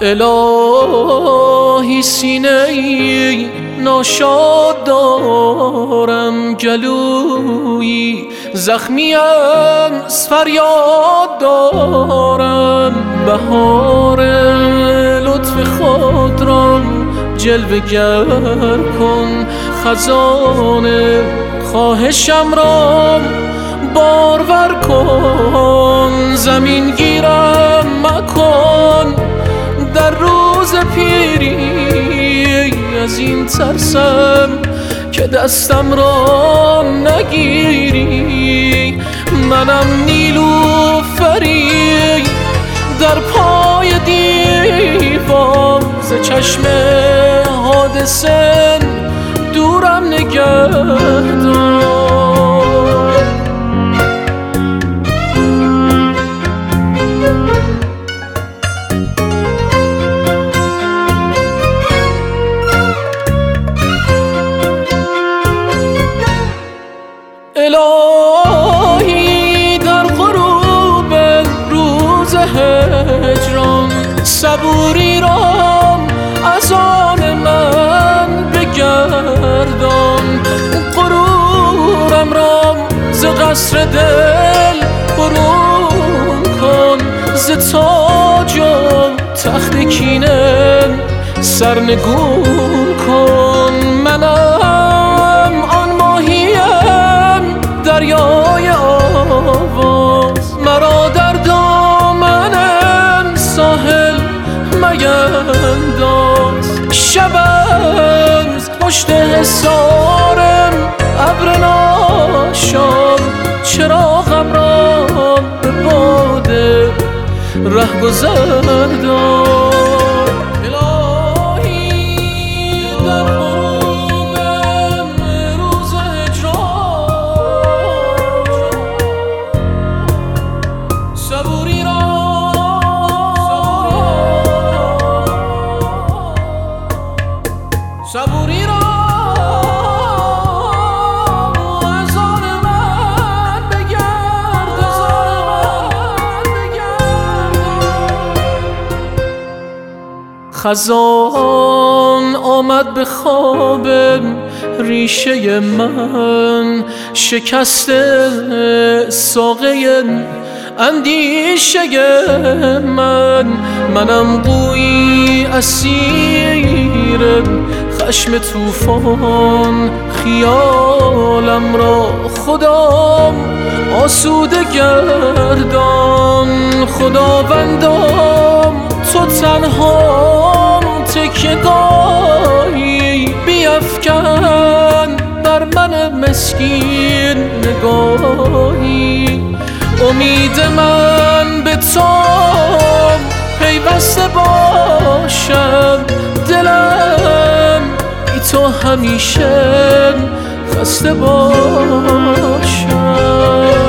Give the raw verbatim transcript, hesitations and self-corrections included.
الهی سینه ای ناشاد دارم، گلویی زخمی از فریاد دارم. بهار لطف خود را جلوه گر کن، خزان خواهشم را بارور کن. زمین گیرم مکن در روز پیری، از این ترسم که دستم را نگیری. منم نیلوفری در پای دیوار، ز چشم حادثه دورم نگهدار. الهی در غروب روز هجران، صبوری را از آن من بگردان. غرورم را ز قصر دل برون کن، ز تاج و تخت کینه سرنگون کن. منم آن ماهیم دریای آواز، مرا در دامن ساحل مینداز. شبم پشت حصارم ابر ناشام، چراغم را به باده رهگذر دار. صبوری را از آن من بگرد، از آن من بگرد. خزان آمد به خواب ریشه من، شکسته ساقه اندیشه من. منم گویی اسیر خشم طوفان، خیالم را خدام آسوده گردان. خداوندام تو تنهام تکیه‌گاهی، بیفکن بر من مسکین نگاهی. امید من به تو پیوسته باشم، دلم بی تو همیشه خسته باشم.